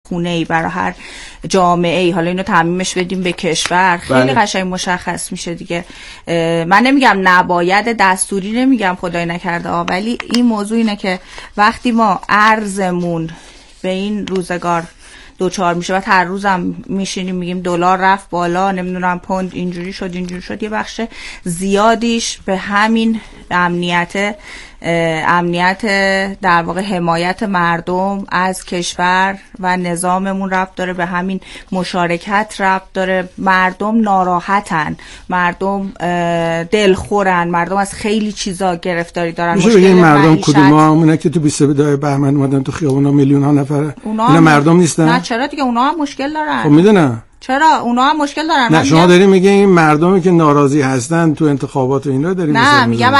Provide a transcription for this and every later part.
خونه‌ای برای هر جامعه‌ای، حالا اینو تعمیمش بدیم به کشور، خیلی قشنگ مشخص میشه دیگه. من نمیگم نباید دستوری، نمیگم خدای نکرده، ولی این موضوع اینه که وقتی ما ارزمون به این روزگار دوچار میشه و هر روزم میشینیم میگیم دلار رفت بالا، نمیدونم پوند اینجوری شد، یه بخش زیادیش به همین امنیت در واقع حمایت مردم از کشور و نظاممون ربط داره، به همین مشارکت ربط داره. مردم ناراحتن، مردم دلخورن، مردم از خیلی چیزا گرفتاری دارن. میشه بگیم مردم کدومامونه که تو 22 بهمن اومدن تو خیابونا میلیون ها نفر، اینا مردم نیستن؟ نه چرا دیگه، اونا هم مشکل دارن. خب میدونم چرا اونا هم مشکل دارن. نه شما داری میگه این مردمی که ناراضی هستن تو انتخابات و اینا داری نه میگم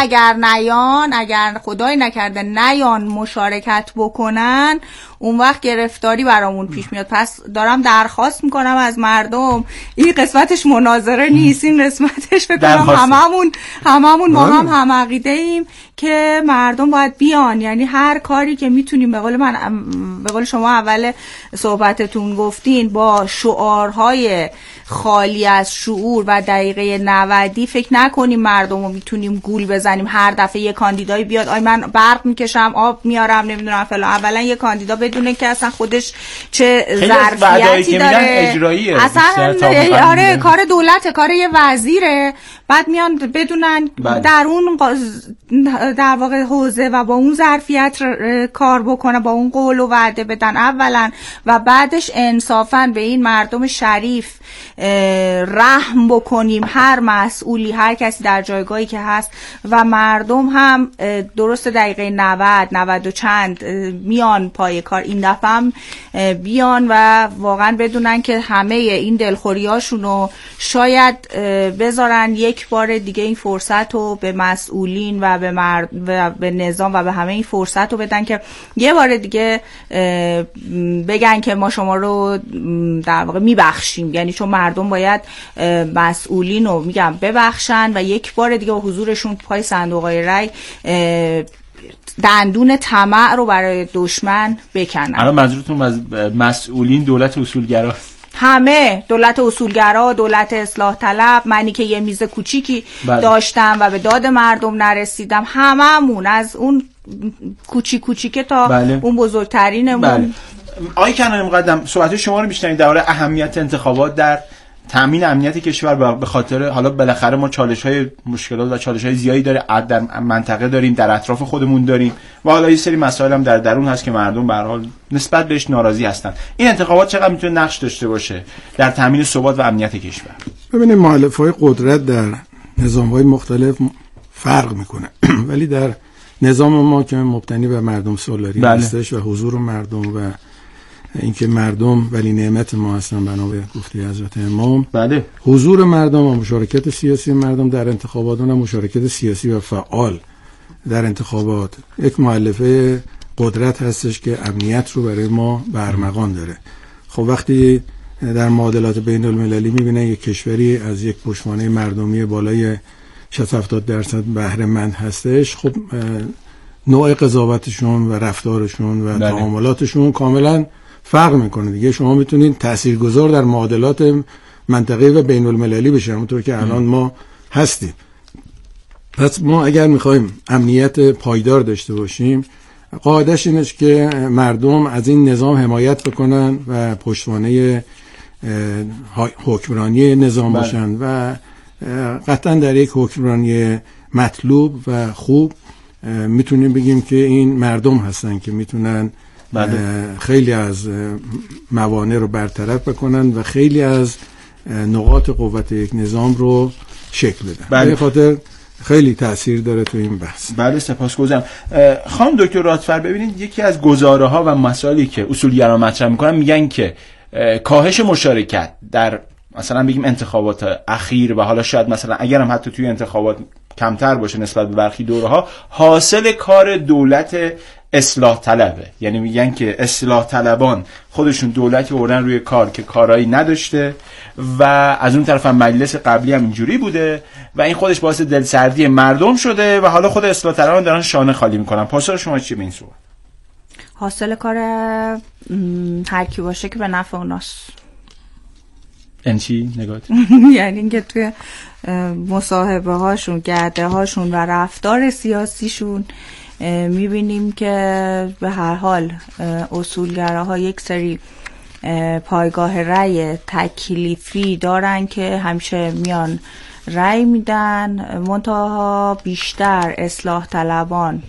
اگر خدای نکرده نیان مشارکت بکنن، اون وقت گرفتاری برامون پیش میاد. پس دارم درخواست میکنم از مردم، این قسمتش مناظره نیست، این قسمتش بکنم هممون ما هم عقیده ایم که مردم باید بیان، یعنی هر کاری که میتونیم، به قول شما اول صحبتتون گفتین، با شعارهای خالی از شعور و دقیقه 90 فکر نکنیم مردم رو میتونیم گول بزنیم. هر دفعه یه کاندیدایی بیاد آی من برق میکشم آب میارم نمیدونم فلان، اولا یه کاندیدا بدونه که اصلا خودش چه ظرفیتی داره، اصلا آره کار دولته، کار یه وزیره، بعد میان بدونن در اون در واقع حوزه و با اون ظرفیت کار بکنه، با اون قول و وعده بدن اولا، و بعدش انصافا به این مردم شریف رحم بکنیم، هر مسئولی، هر کسی در جایگاهی که هست، و مردم هم درست دقیقه 90 و چند میان پای کار، این دفعه هم بیان و واقعا بدونن که همه این دلخوریاشونو شاید بذارن یک بار دیگه این فرصت رو به مسئولین و به نظام و به همه این فرصت رو بدن که یه بار دیگه بگن که ما شما رو در واقع میبخشیم، یعنی چون مردم باید مسئولین رو میگم ببخشن و یک بار دیگه حضورشون پای صندوق‌های رای دندون طمع رو برای دشمن بکنن. الان منظورتون از مسئولین دولت اصولگرا؟ همه دولت اصولگرا، دولت اصلاح طلب، منی که یه میز کوچیکی داشتم و به داد مردم نرسیدم، هممون از اون کوچیکه تا اون بزرگترینمون. آقای کنانی مقدم، صحبت شما رو میشنویم درباره اهمیت انتخابات در تامین امنیت کشور، به خاطر حالا بالاخره ما چالش‌های مشکلات و چالش‌های زیادی داره در منطقه داریم، در اطراف خودمون داریم، و حالا یه سری مسائل هم در درون هست که مردم به هر حال نسبت بهش ناراضی هستن. این انتخابات چقدر میتونه نقش داشته باشه در تامین ثبات و امنیت کشور؟ ببینید مؤلفه‌های قدرت در نظام‌های مختلف فرق میکنه ولی در نظام ما که مبتنی بر مردم سالاری هستش و حضور مردم و اینکه مردم ولی نعمت ما هستن بنا به گفته حضرت امام، حضور مردم و مشارکت سیاسی مردم در انتخابات و مشارکت سیاسی و فعال در انتخابات یک مؤلفه قدرت هستش که امنیت رو برای ما برمغان داره. خب وقتی در معادلات بین المللی میبینن یک کشوری از یک پشتوانه مردمی بالای 60-70% بهره مند هستش، خب نوع قضاوتشون و رفتارشون و تعاملاتشون کاملا فرق میکنه دیگه. شما میتونید تاثیرگذار در معادلات منطقه‌ای و بین المللی بشید، همونطور که الان ما هستیم. پس ما اگر میخوایم امنیت پایدار داشته باشیم، قاعدش اینه که مردم از این نظام حمایت بکنن و پشتوانه حکمرانی نظام باشن و قطعا در یک حکمرانی مطلوب و خوب میتونیم بگیم که این مردم هستن که میتونن خیلی از موانع رو برطرف بکنن و خیلی از نقاط قوت یک نظام رو شکل بدن. به خاطر خیلی تأثیر داره تو این بحث. بله سپاسگزارم. خانم دکتر رادفر، ببینید یکی از گزاره‌ها و مسائلی که اصولگرا مطرح میکنن میگن که کاهش مشارکت در مثلا بگیم انتخابات اخیر و حالا شاید مثلا اگر هم حتی توی انتخابات کمتر باشه نسبت به برخی دوره‌ها، حاصل کار دولت اصلاح طلبه. یعنی میگن که اصلاح طلبان خودشون دولتی آوردن روی کار که کارایی نداشته و از اون طرف هم مجلس قبلی هم اینجوری بوده و این خودش باعث دلسردی مردم شده و حالا خود اصلاح طلبان دارن شانه خالی میکنن. پاسخ شما چیه به این صحبت؟ حاصل کار هر کی باشه که به نفع اوناست. یعنی چی نگات؟ یعنی اینکه توی مصاحبه هاشون، گرده هاشون و رفتار سیاسیشون میبینیم که به هر حال اصولگراها یک سری پایگاه رأی تکلیفی دارن که همیشه میان رأی میدن، منتها بیشتر اصلاح طلبان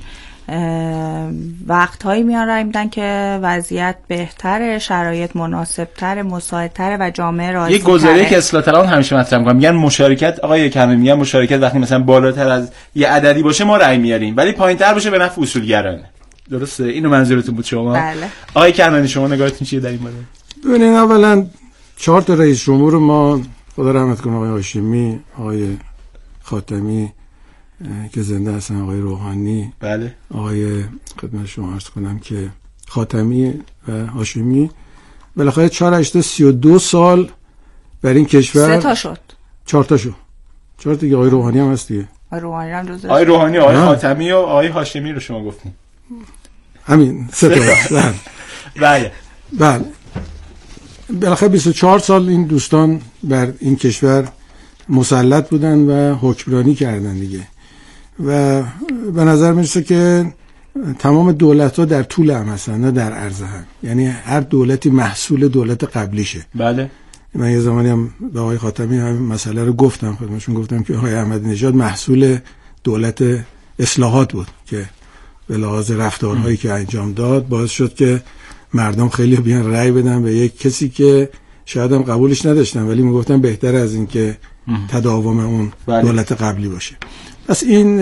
وقتهایی میان رأی میدن که وضعیت بهتره، شرایط مناسبتره، مساعدتره و جامعه راضی‌تره. یک گزاره‌ای که اصلاح طلبان همیشه مطرح می‌کنن، میگن مشارکت، آقای کمی میگن مشارکت وقتی مثلا بالاتر از یه عددی باشه ما رأی میاریم، ولی پایین‌تر باشه به نفع اصولگران. درسته؟ اینو منظورتون بود شما؟ بله. آقای کنانی شما نگاهتون چیه در این مورد؟ ببینید اولا 4 تا رئیس جمهور ما، خدا رحمت کنه، آقای هاشمی، آقای خاتمی که زنده هستن، آقای روحانی، بله، آقای خدمت شما عرض کنم که خاتمی و هاشمی، بالاخره 4-8-32 سال بر این کشور 3 تا شد، 4 تا شد، 4 تا دیگه. آقای روحانی هم هست دیگه. آقای روحانی هم جزو، آقای روحانی، آقای خاتمی و آقای هاشمی رو شما گفتین. همین 3 تا. بله. بله. بالاخره 24 سال این دوستان بر این کشور مسلط بودن و حکمرانی کردن دیگه، و به نظر میرسه که تمام دولت‌ها در طول هم هستن نه در عرض هم، یعنی هر دولتی محصول دولت قبلیشه. بله. من یه زمانی هم به آقای خاتمی همین مسئله رو گفتم، خدمتشون گفتم که آقای احمدی نژاد محصول دولت اصلاحات بود که به لحاظ رفتارهایی که انجام داد باعث شد که مردم خیلی بیان رأی بدن به یک کسی که شاید هم قبولش نداشتن ولی میگفتن بهتر از این که تداوم اون دولت قبلی باشه. پس این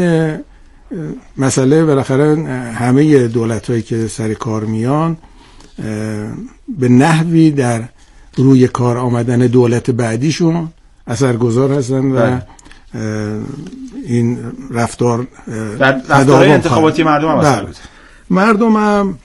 مسئله بالاخره همه دولت‌هایی که سر کار میان به نحوی در روی کار آمدن دولت بعدیشون اثرگذار هستن و این رفتار انتخاباتی مردم هم اثر گذاره. مردم هم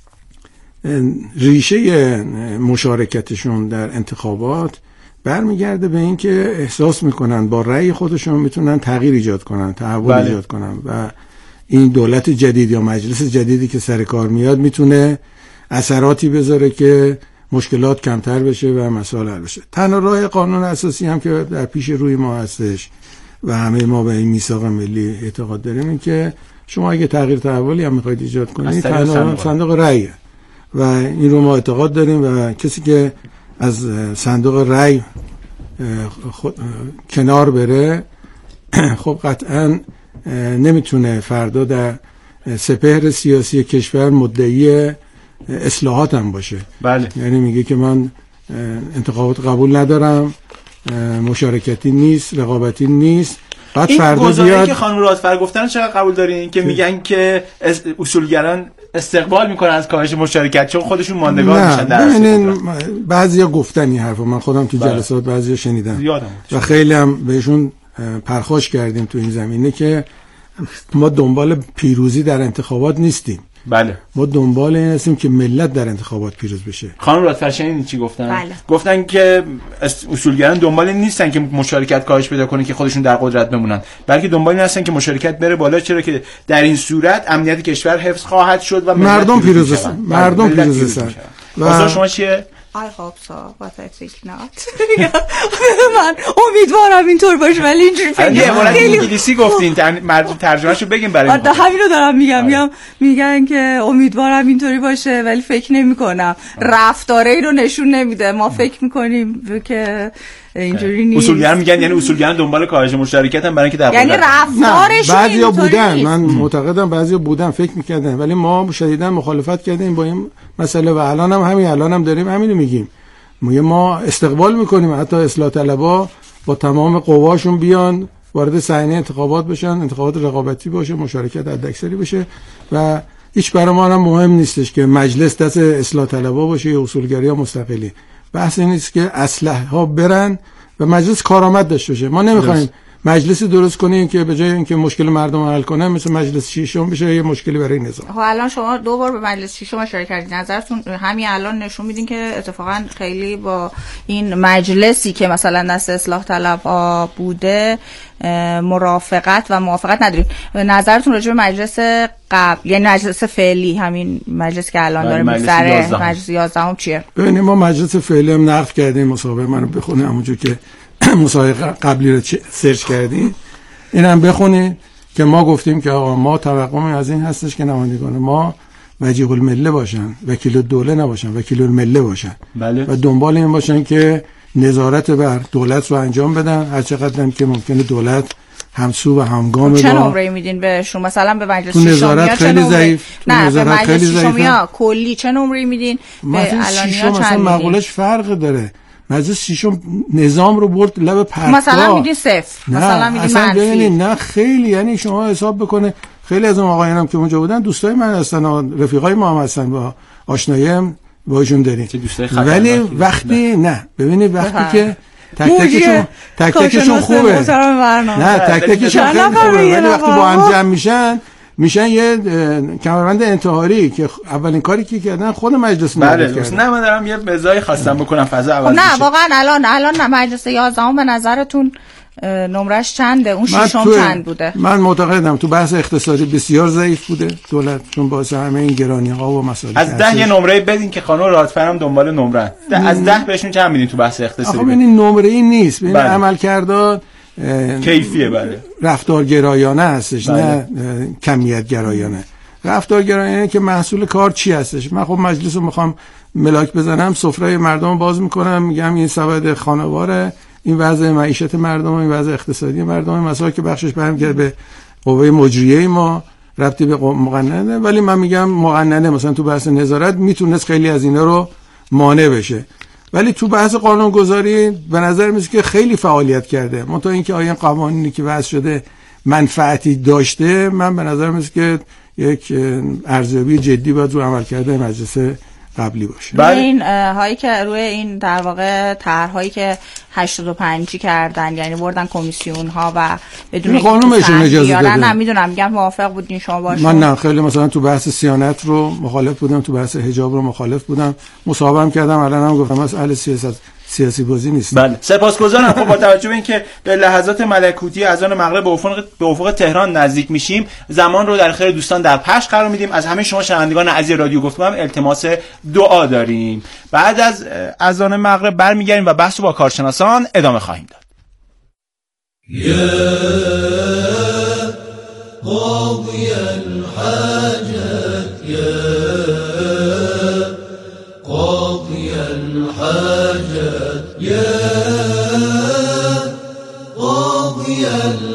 ریشه مشارکتشون در انتخابات برمیگرده به این که احساس میکنن با رأی خودشون میتونن تغییر ایجاد کنن، تحول ایجاد کنن و این دولت جدید یا مجلس جدیدی که سر کار میاد میتونه اثراتی بذاره که مشکلات کمتر بشه و مسائل حل بشه. تنها راه قانون اساسی هم که در پیش روی ما هستش و همه ما به این میثاق ملی اعتقاد داریم این که شما اگه تغییر تحولی هم میخواید ایجاد کنید تنها صندوق رأی و این رو ما اعتقاد داریم و کسی که از صندوق رأی کنار بره خب قطعا نمیتونه فردا در سپهر سیاسی کشور مدعی اصلاحات هم باشه. بله. یعنی میگه که من انتخابات قبول ندارم، مشارکتی نیست، رقابتی نیست. بعد این گزاره‌ای که خانم رادفر گفتن چقدر قبول دارین که میگن که اصولگران استقبال میکنن از کاهش مشارکت چون خودشون ماندگار میشن در اصل؟ بعضیا گفتن این حرفو، من خودم تو جلسات بعضیا شنیدم و خیلی هم بهشون پرخاش کردیم تو این زمینه که ما دنبال پیروزی در انتخابات نیستیم. بله. ما دنبال این هستیم که ملت در انتخابات پیروز بشه. خانم رادفرشین چی گفتن؟ بله. گفتن که اصولگران دنبال این نیستن که مشارکت کاهش پیدا کنه که خودشون در قدرت بمونن، بلکه دنبال این هستن که مشارکت بره بالا، چرا که در این صورت امنیت کشور حفظ خواهد شد و مردم پیروز هستن. مردم پیروز هستن. و شما چیه؟ I hope so, but I think not. من امیدوارم اینطور باشه ولی اینجوری فکر نمی‌کنم. انگلیسی گفتین، ترجمه‌شو بگیم برای ما. همینو دارم میگن که امیدوارم اینطوری باشه ولی فکر نمی‌کنم. رفتاره رو نشون نمیده. ما فکر می‌کنیم که اینجوری نیست. اصولگران میگن یعنی اصولگران دنبال کاهش مشارکت هم برای اینکه در یعنی رفتارش بعضیا بودن، من معتقدم بعضیا بودن فکر می‌کردن ولی ما شدیداً مخالفت کردیم با این مسئله و الانم داریم همینو میگیم. ما استقبال میکنیم حتی اصلاح طلبا با تمام قواشون بیان وارد صحنه انتخابات بشن، انتخابات رقابتی باشه، مشارکت حداکثری بشه و هیچ برای ما هم مهم نیستش که مجلس دست اصلاح طلبا باشه یا اصولگرا یا مستقلی. بحث این نیست که اصلاح ها برن و مجلس کارآمد داشته باشه. ما نمیخوایم مجلسی درست کنیم که به جای اینکه مشکل مردم حل کنه مثل مجلس ششم بشه یه مشکلی برای نظام. خب الان شما 2 بار به مجلس ششم اشاره کردید، نظرتون همین الان نشون میدین که اتفاقا خیلی با این مجلسی که مثلا دست اصلاح طلب‌ها بوده مرافقت و موافقت ندارید. نظرتون راجع به مجلس قبل، یعنی مجلس فعلی، همین مجلسی که الان داره می‌گذره، مجلس 11 چیه؟ ببینید ما مجلس فعلی هم نقد کردیم، مصاحبه منو بخونید همونجور که مصاحبه قبلی رو سرچ کردیم، اینم بخونید که ما گفتیم که آقا ما توقعمون از این هستش که نمایندگان ما وجیه المله باشن، وکیل الدوله نباشن، وکیل المله باشن. بله. و دنبال این باشن که نظارت بر دولت رو انجام بدن، هر چقدر هم که ممکنه دولت همسو و همگام. چه نمره میدین بهشون؟ مثلا به مجلس نظارت خیلی ضعیف، نه به مجلس ششمیا کلی چه نمره میدین؟ به الانیا چند مثلا مقولش فرق داره. مجلس ششم نظام رو برد لب پرتگاه، مثلا میدین 0، مثلا میدین منفی. نه خیلی، یعنی شما حساب بکنه خیلی از اون آقایانم که اونجا بودن دوستای من هستن، رفیقای ما هم هستن، با آشناییم باشون داریم. ولی وقتی نه ببینید وقتی که تک تکشون خوبه، نه تک تکشون خیلی خوبه، ولی وقتی با هم جمع میشن یه کمربند انتحاری که اولین کاری که کردن خود مجلس نابود کردن. نه من دارم یه مزای خواستم بکنم فضا عوض نه واقعا الان مجلس 11 به نظرتون نمرش چنده؟ اون ششم چند بوده؟ من معتقدم تو بحث اقتصادی بسیار ضعیف بوده دولت، چون باعث همه این گرانی‌ها و مسائل. از 10 یه نمره بدین که خانم رادفرم دنبال نمره. از 10 بهشون چند میدین تو بحث اقتصادی؟ خب این نمره‌ای نیست، این عملکردها کیفیه. بله. رفتارگرایانه هستش، نه کمیت گرایانه. رفتارگرایانه که محصول کار چی هستش. من خب مجلس رو میخوام ملاک بزنم، سفره مردم باز میکنم، میگم این سبد خانواره، این وضع معیشت مردم، این وضع اقتصادی مردم، مسائل که بخشش برمیگرده به قوه مجریه ما، ربطی به مقننه، ولی من میگم مقننه مثلا تو بحث نظارت میتونست خیلی از اینا رو مانع بشه، ولی تو بحث قانونگذاری به نظر میاد که خیلی فعالیت کرده. منتها اینکه آیا قوانینی که وضع شده منفعتی داشته، من به نظر میاد که یک ارزیابی جدی باید رو عمل کرده مجلس قبلی باشه. این هایی که روی این در واقع طرح‌هایی که 85 کردن، یعنی بردن کمیسیون ها و بدون قانونشون اجازه دادن. نه میدونم، میگم موافق بودین شما باشون؟ من نه، خیلی مثلا تو بحث صیانت رو مخالف بودم، تو بحث حجاب رو مخالف بودم، مصاحبه کردم، الانم گفتم از اهل سیاسی بازی نیست. بله سپاسگزارم. خب با توجه به اینکه به لحظات ملکوتی اذان مغرب به افق تهران نزدیک میشیم، زمان رو در خیر دوستان در پخش قرار میدیم. از همه شما شنوندگان عزیز رادیو گفتگو هم التماس دعا داریم. بعد از اذان مغرب برمیگردیم و بحث رو با کارشناسان ادامه خواهیم داد. قاضی الحاجت قاضی الحاجت قاضی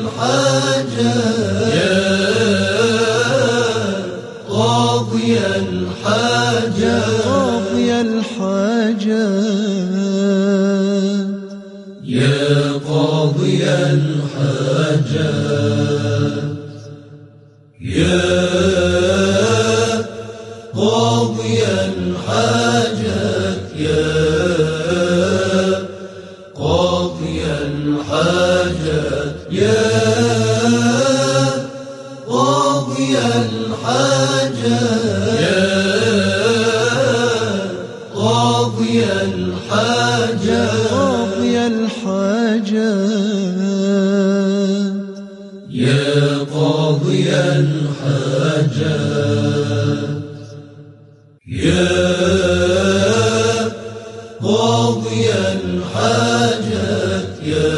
الحاجت قاضی الحاجت قاضی الحاجت يا قاضي الحاجات يا قاضي الحاجات يا قاضي الحاجات يا قاضي الحاجات يا قاضي الحاجات قاضي الحاجات يا قاضي الحاجات يا قاضي الحاجات يا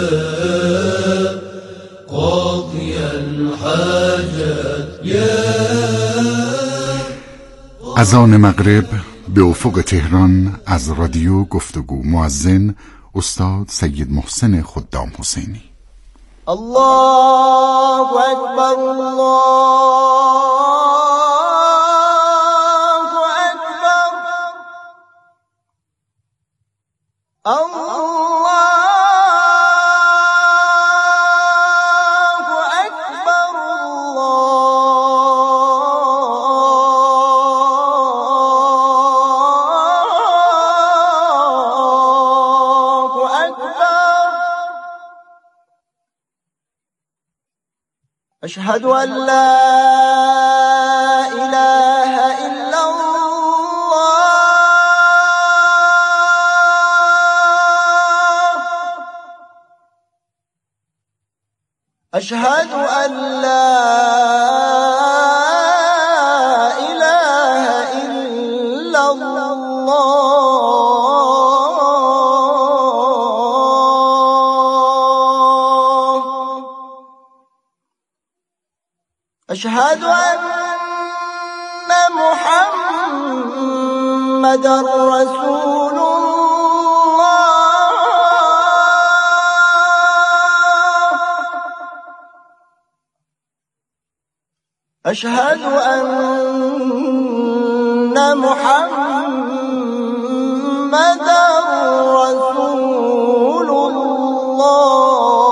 قاضي الحاجات يا اذان مغرب به افق تهران از رادیو گفتگو. مؤذن استاد سید محسن خدام حسینی. الله اکبر الله اکبر الله اکبر الله اکبر أشهد أن لا إله إلا الله. أشهد أن لا إله إلا الله. أشهد أن محمدًا رسول الله. أشهد أن محمدًا رسول الله.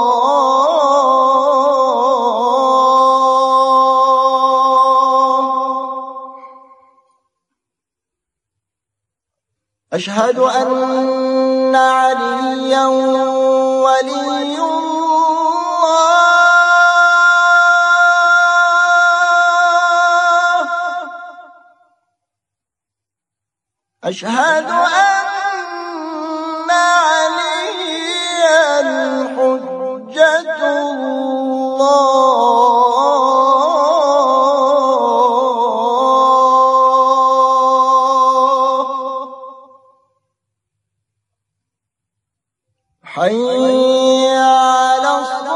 أشهد أن عليا ولي الله. أشهد أن عليا حجة الله. حي على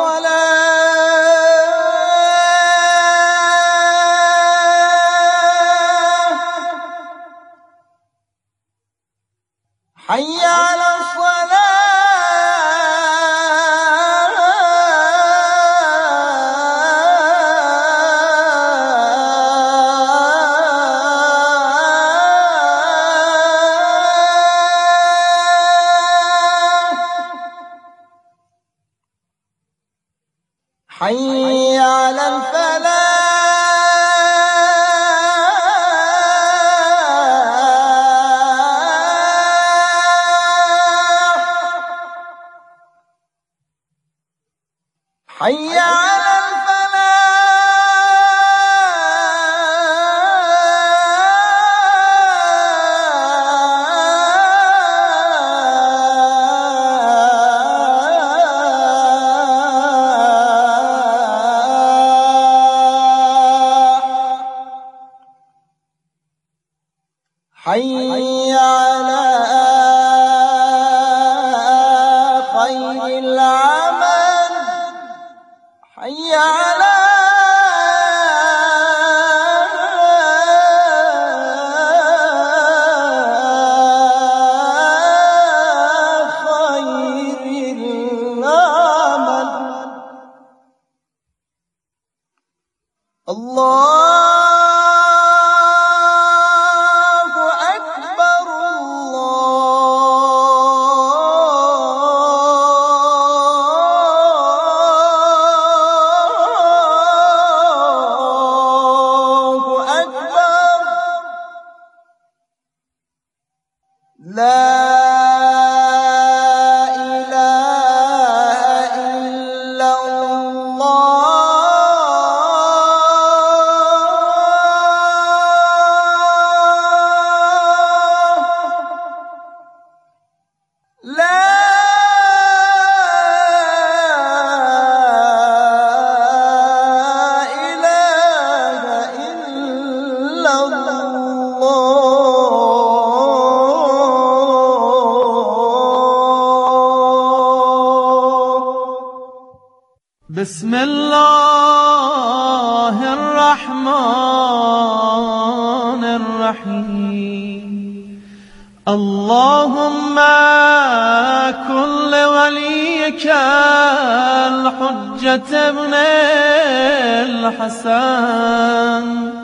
الصلاة. حي على حي على الفلاح. حي على حي على خير العمل. حي على خير العمل. الله لا إله إلا الله. لا إله إلا الله. بسم الله الرحمن الرحيم. اللهم كن لوليك الحجة ابن الحسن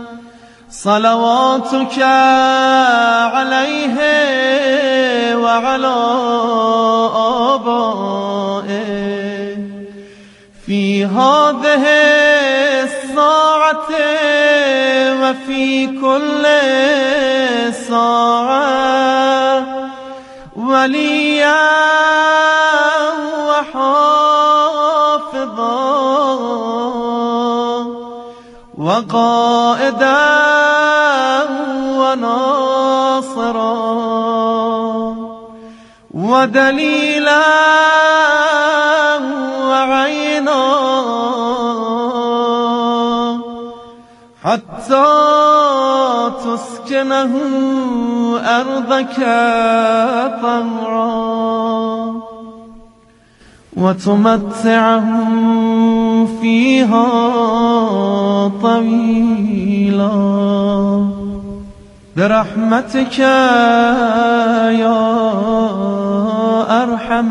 صلواتك عليه وعلى آبائه في هذه الساعة وفي كل ساعة وليا وحافظا وقائدا وناصرا ودليلا وعينا حتى تسكنه أرضك طهرا وتمتعه فيها طويلا برحمتك يا أرحم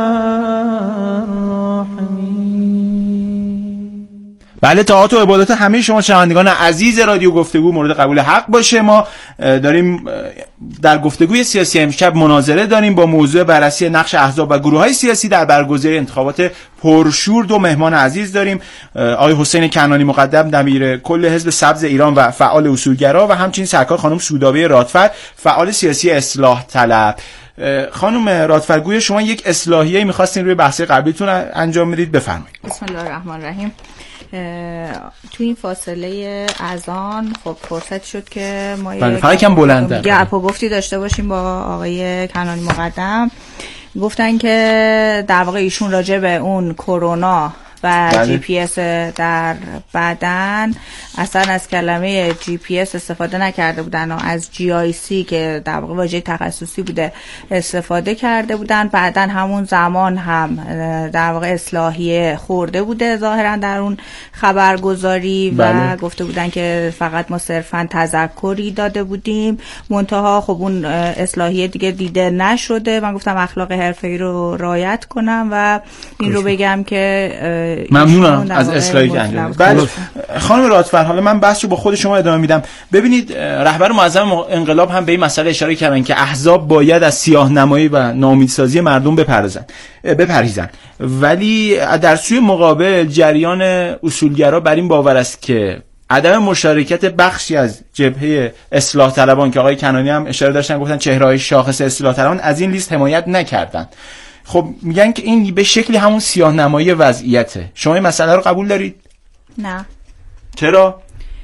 الراحمين. بله، طاعات و عبادات همه شما شنوندگان عزیز رادیو گفتگو مورد قبول حق باشه. ما داریم در گفتگوی سیاسی امشب مناظره داریم با موضوع بررسی نقش احزاب و گروه‌های سیاسی در برگزاری انتخابات پرشور. دو مهمان عزیز داریم، آقای حسین کنانی مقدم دبیر کل حزب سبز ایران و فعال اصولگرا و همچنین سرکار خانم سودابه رادفر فعال سیاسی اصلاح طلب. خانم رادفر، گویا شما یک اصلاحیه می‌خواستین روی بحث قبلیتون انجام بدید، بفرمایید. بسم الله الرحمن الرحیم. تو این فاصله اذان خب فرصت شد که ما یکم بلندتر گپ و گفتی داشته باشیم با آقای کنانی مقدم. گفتن که در واقع ایشون راجع به اون کرونا و جی پی اس در بدن اصلا از کلمه جی پی اس استفاده نکرده بودن و از جی آی سی که در واقع واژه تخصصی بوده استفاده کرده بودن. بعدا همون زمان هم در واقع اصلاحیه خورده بوده ظاهرا در اون خبرگزاری و گفته بودن که فقط ما صرفا تذکری داده بودیم، منتها خب اون اصلاحیه دیگه دیده نشده. من گفتم اخلاق حرفه‌ای رو رعایت کنم و این رو بگم که ممنونم از اصلاحی که انجام دادید. بله خانم رادفر، حالا من بحث رو با خود شما ادامه میدم. ببینید رهبر معظم انقلاب هم به این مسئله اشاره کردن که احزاب باید از سیاه‌نمایی و ناامیدسازی مردم بپرهیزن، ولی در سوی مقابل جریان اصولگرا بر این باور است که عدم مشارکت بخشی از جبهه اصلاح طلبان که آقای کنانی هم اشاره داشتن، گفتن چهره‌های شاخص اصلاح طلبان از این لیست حمایت نکردن. خب میگن که این به شکلی همون سیاه نمایی وضعیته. شما این مسئله رو قبول دارید؟ نه. چرا؟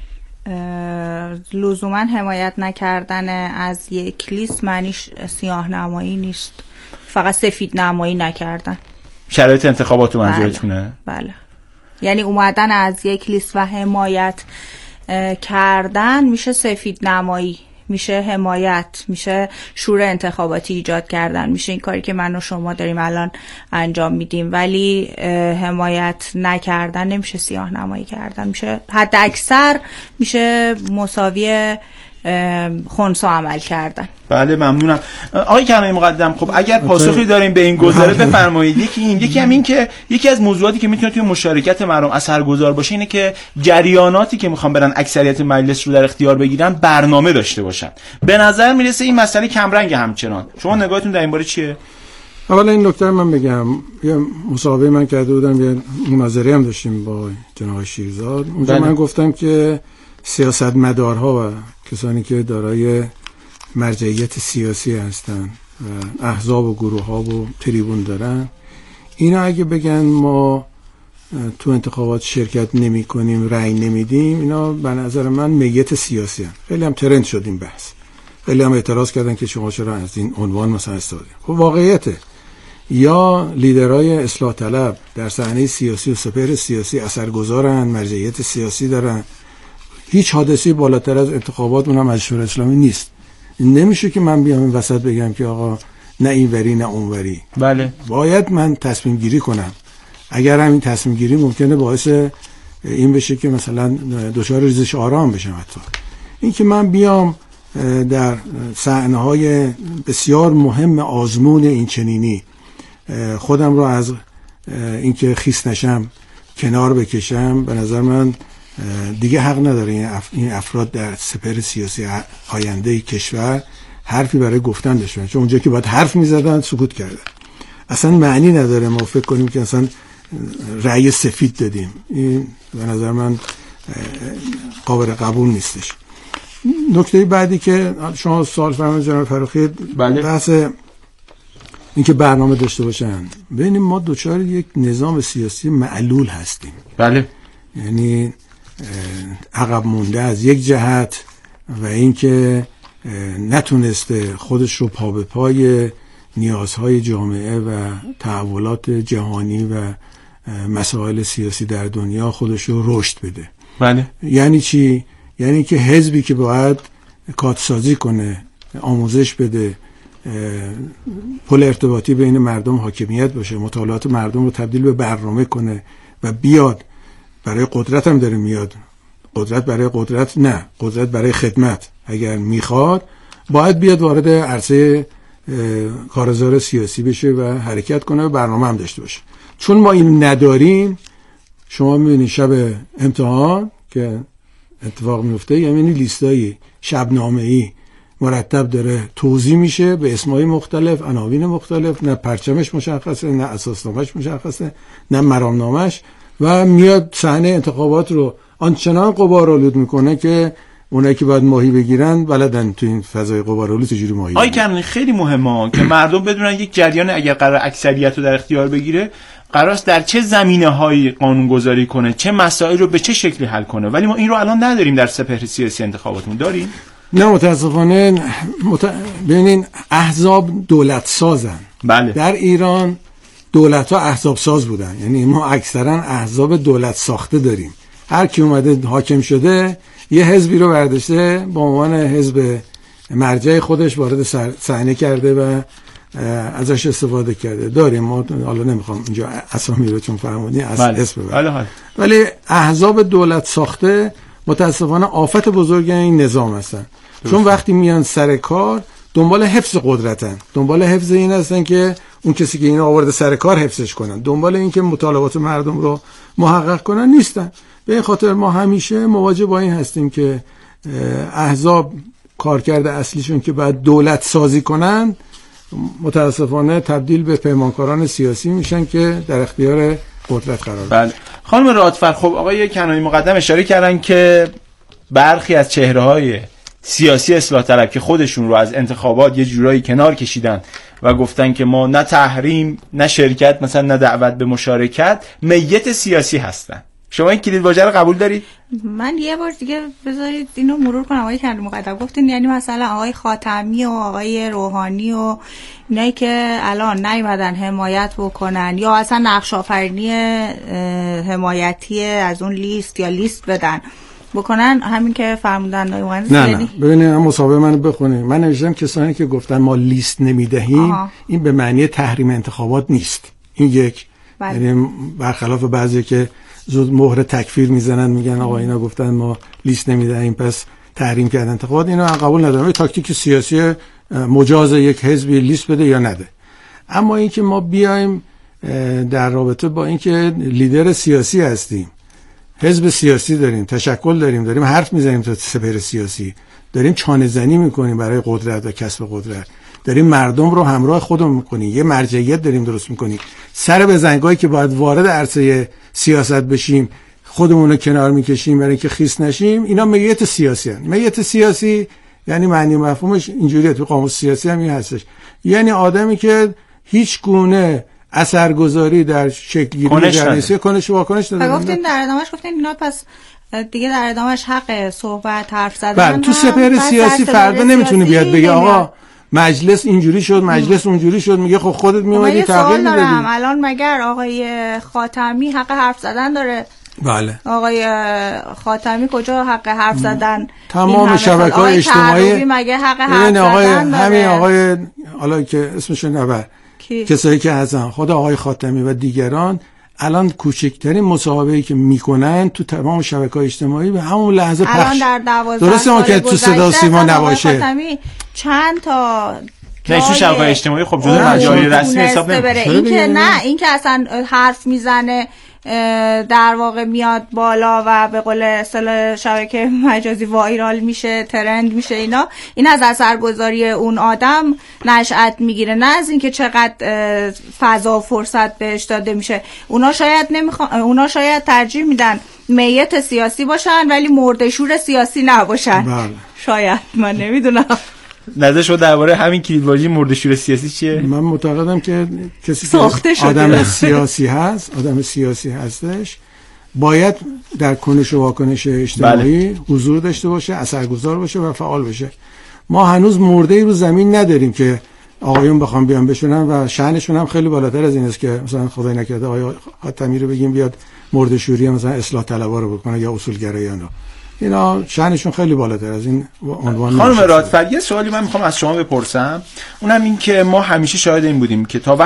لزوما حمایت نکردن از یک لیست معنیش سیاه نمایی نیست، فقط سفید نمایی نکردن. شرایط انتخابات رو منظورتونه؟ بله. یعنی اومدن از یک لیست و حمایت کردن میشه سفید نمایی، میشه حمایت، میشه شور انتخاباتی ایجاد کردن، میشه این کاری که من و شما داریم الان انجام میدیم. ولی حمایت نکردن نمیشه سیاه نمایی کردن، میشه حد اکثر میشه مساوی خنثی عمل کردن. بله ممنونم. آقای کنانی مقدم، خب اگر پاسخی داریم به این گزاره بفرمایید. یکی هم این که یکی از موضوعاتی که میتونه توی مشارکت مردم اثرگذار باشه اینه که جریاناتی که میخوان برن اکثریت مجلس رو در اختیار بگیرن برنامه داشته باشن. به نظر میرسه این مسئله کمرنگ همچنان. شما نگاهتون در این باره چیه؟ اولا این نکته من بگم، یه مصاحبه من کرده بودم، یه مناظره هم داشتیم با جناب شیرزاد. اونجا من گفتم که سیاستمدارها و کسانی که دارای مرجعیت سیاسی هستن و احزاب و گروه ها و تریبون دارن، اینا اگه بگن ما تو انتخابات شرکت نمی کنیم، رأی نمیدیم، اینا به نظر من میت سیاسی هستن. خیلی هم ترند شد این بحث، خیلی هم اعتراض کردن که شما چرا از این عنوان مثلا استفاده. خب واقعیته، یا لیدرهای اصلاح طلب در صحنه سیاسی و سپهر سیاسی اثرگذارن، مرجعیت سیاسی دارن، هیچ حادثه‌ای بالاتر از انتخابات اونم از شورای اسلامی نیست. نمیشه که من بیام این وسط بگم که آقا نه این وری نه اون وری. بله باید من تصمیم گیری کنم. اگر همین تصمیم گیری ممکنه باعث این بشه که مثلا دچار ریزش آرام بشم، حتی این که من بیام در صحنه‌های بسیار مهم آزمون این چنینی خودم رو از اینکه خیس نشم کنار بکشم، به نظر من دیگه حق نداره این افراد در سپهر سیاسی آینده کشور حرفی برای گفتن داشتن، چون اونجا که باید حرف میزدن سکوت کردن. اصلا معنی نداره ما فکر کنیم که اصلا رأی سفید دادیم. این به نظر من قابل قبول نیستش. نکته بعدی که شما سوال فرمودید جناب فروخی، بحث این که برنامه داشته باشن. ببینیم ما دوچار یک نظام سیاسی معلول هستیم. بله. یعنی عقب مونده از یک جهت و اینکه نتونسته خودش رو پا به پای نیازهای جامعه و تحولات جهانی و مسائل سیاسی در دنیا خودش رو رشد بده. بله. یعنی چی؟ یعنی که حزبی که باید کادسازی کنه، آموزش بده، پل ارتباطی بین مردم حاکمیت باشه، مطالعات مردم رو تبدیل به برنامه کنه و بیاد برای قدرت هم داره میاد، قدرت برای قدرت نه، قدرت برای خدمت اگر میخواد باید بیاد وارد عرصه کارزار سیاسی بشه و حرکت کنه و برنامه هم داشته باشه. چون ما این نداریم، شما میبینید شب امتحان که اتفاق میفته، یعنی لیستای شبنامه‌ای مرتب داره توزیع میشه به اسمای مختلف، عناوین مختلف، نه پرچمش مشخصه، نه اساسنامه‌اش مشخصه، نه مرامنامه‌اش، و میاد صحنه انتخابات رو آنچنان غبارآلود میکنه که اونایی که باید ماهی بگیرن بلدن تو این فضای غبارآلود چجوری ماهی بگیرن. کنونی خیلی مهمه که مردم بدونن یک جریان اگر قرار اکثریت رو در اختیار بگیره قرارست در چه زمینه‌هایی قانون‌گذاری کنه، چه مسائل رو به چه شکلی حل کنه، ولی ما این رو الان نداریم در سپهر سیاسی انتخاباتمون. داریم؟ نه متاسفانه. ببینین احزاب دولت سازن. بله. در ایران دولت‌ها احزاب ساز بودن، یعنی ما اکثرا احزاب دولت ساخته داریم. هر کی اومده حاکم شده یه حزبی رو برداشته با عنوان حزب مرجع خودش وارد صحنه کرده و ازش استفاده کرده. داریم ما، حالا نمیخوام اینجا اسامی رو چون فرمودین از اسم ببرم، ولی احزاب دولت ساخته متاسفانه آفت بزرگ این نظام هستن. چون وقتی میان سر کار دنبال حفظ قدرتن، دنبال حفظ این هستن که اون کسی که اینا آورده سر کار حفظش کنن، دنبال این که مطالبات مردم رو محقق کنن نیستن. به این خاطر ما همیشه مواجه با این هستیم که احزاب کارکرد اصلیشون که باید دولت سازی کنن متاسفانه تبدیل به پیمانکاران سیاسی میشن که در اختیار قدرت قرار دارن. بله. خانم رادفر، خب آقای کنانی مقدم اشاره کردن که برخی از چهره‌های سیاسی اصلاح طلب که خودشون رو از انتخابات یه جورایی کنار کشیدن و گفتن که ما نه تحریم نه شرکت، مثلا نه دعوت به مشارکت، میت سیاسی هستن. شما این کلید واژه رو قبول دارید؟ من یه بار دیگه بذارید اینو مرور کنم. آقای کنانی مقدم گفتین یعنی مثلا آقای خاتمی و آقای روحانی و اینایی که الان نیومدن حمایت بکنن یا اصلا نقش آفرینی حمایتی از اون لیست یا لیست بدن بکنن، همین که فرمودن نه ببینید مصاحبه منو بخونید. من نوشتم کسانی که گفتن ما لیست نمیدهیم این به معنی تحریم انتخابات نیست. این یک، یعنی برخلاف بعضی که زود مهر تکفیر میزنن میگن آقا اینا گفتن ما لیست نمیدهیم پس تحریم کردن انتخابات، اینو قبول ندارم. این تاکتیک سیاسی مجاز یک حزبی لیست بده یا نده. اما اینکه ما بیایم در رابطه با اینکه لیدر سیاسی هستیم، حزب سیاسی داریم، تشکل داریم حرف میزنیم تو سپهر سیاسی، داریم چانه زنی میکنیم برای قدرت و کسب قدرت، داریم مردم رو همراه خودمون میکنیم، یه مرجعیت داریم درست میکنیم، سر به زنگایی که باید وارد عرصه سیاست بشیم خودمون رو کنار میکشیم برای اینکه خیس نشیم. اینا میت سیاسی هستن. میت سیاسی یعنی معنی مفهومش اینجوریه، تو قاموس سیاسی هم این هستش، یعنی آدمی که هیچ گونه اثرگذاری در شکل‌گیری جنسی کنش واکنش نداره. گفتین در ادامهش گفتین اینا پس دیگه در ادامهش حق صحبت حرف زدن. بله تو سپهر سیاسی فردا نمیتونه بیاد بگه آقا مجلس اینجوری شد، مجلس اونجوری شد. میگه خب خودت میومدی تغییر میدادی. الان مگر آقای خاتمی حق حرف زدن داره؟ بله. آقای خاتمی کجا حق حرف زدن؟ تمام شبکه‌های اجتماعی مگه حق حرف زدن داره؟ همین آقای حالا که اسمش نبر کسایی که هستن خود آقای خاتمی و دیگران الان کوچکترین مصاحبه‌ای که میکنن تو تمام شبکه‌های اجتماعی به همون لحظه پخش. درسته ما که تو صدا سیما نباشه. خاتمی چند تا نه تو شبکه‌های اجتماعی خب جزو مجاری رسمی حساب نمیشه. این که نه، این که اصلا حرف میزنه در واقع میاد بالا و به قول اصطلاح شبکه مجازی وایرال میشه، ترند میشه، این از اثرگذاری اون آدم نشأت میگیره، نه از اینکه چقدر فضا و فرصت بهش داده میشه. اونا شاید ترجیح میدن میت سیاسی باشن ولی مرده‌شور سیاسی نباشن. بله. شاید، من نمیدونم. نظر شما درباره همین کلیدواژه مرده‌شور سیاسی چیه؟ من معتقدم که کسی که آدم سیاسی هستش باید در کنش و واکنش اجتماعی حضور داشته باشه، اثرگذار باشه و فعال باشه. ما هنوز مرده‌ای رو زمین نداریم که آقایون بخوام بیان بشونن و شأنشون هم خیلی بالاتر از این است که مثلا خدای نکرده آقای خاتمی رو بگیم بیاد مرده‌شوری مثلا اصلاح طلبا رو بکنه یا اصولگرایان رو. اینا شأنشون خیلی بالاتر از این عنوان. خانم رادفر، یه سوالی من میخوام از شما بپرسم، اونم این که ما همیشه شاهد این بودیم که تا